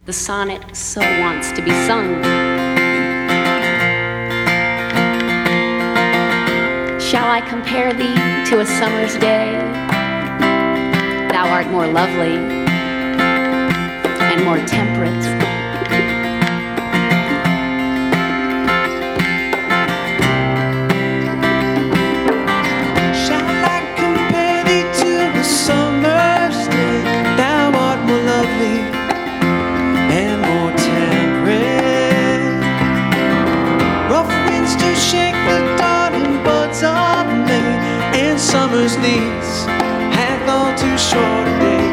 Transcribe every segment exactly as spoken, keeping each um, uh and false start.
The sonnet so wants to be sung. Shall I compare thee to a summer's day? Thou art more lovely and more temperate. Shall I compare thee to a summer's day? Thou art more lovely and more temperate. Rough winds do shake the darling buds of May, and summer's leaves hath all too short a day.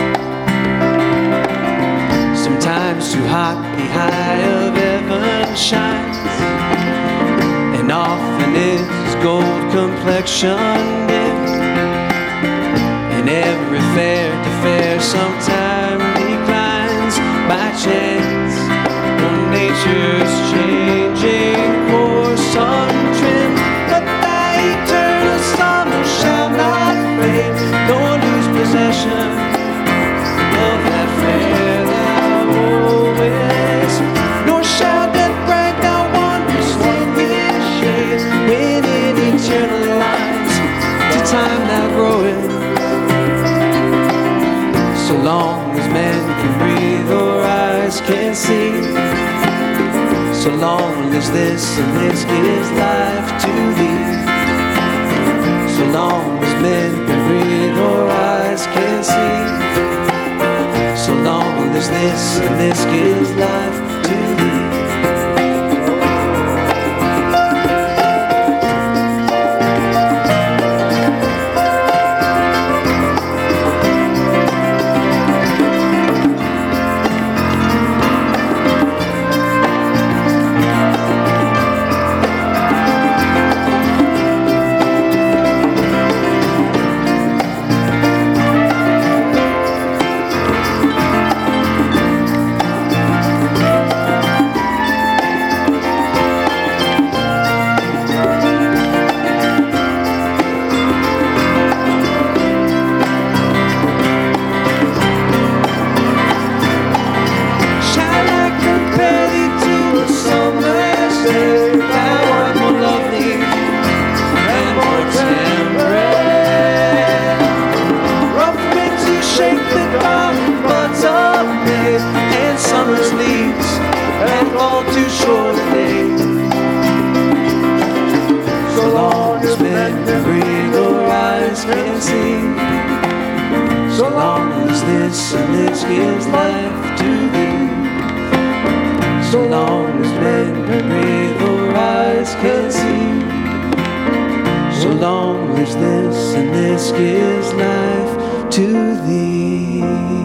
Sometimes too hot the eye of heaven shines, and often is gold complexion dim, and every fair to fair sometime declines by chance on nature's changing course untrimmed. But thy eternal summer shall not fade, nor lose possession of that fair thou always, nor shall death break thou wondrous in his shade, when in eternal lines to time thou growest. So long as men can breathe or eyes can see, so long as this and this gives life to thee, so long as men can breathe or eyes can see, so long as this and this gives life to thee. Summer's leaves and all too short a day. So long as men can breathe or eyes can see, so long as this and this gives life to thee, so long as men can breathe or eyes can see, so long as this and this gives life to thee.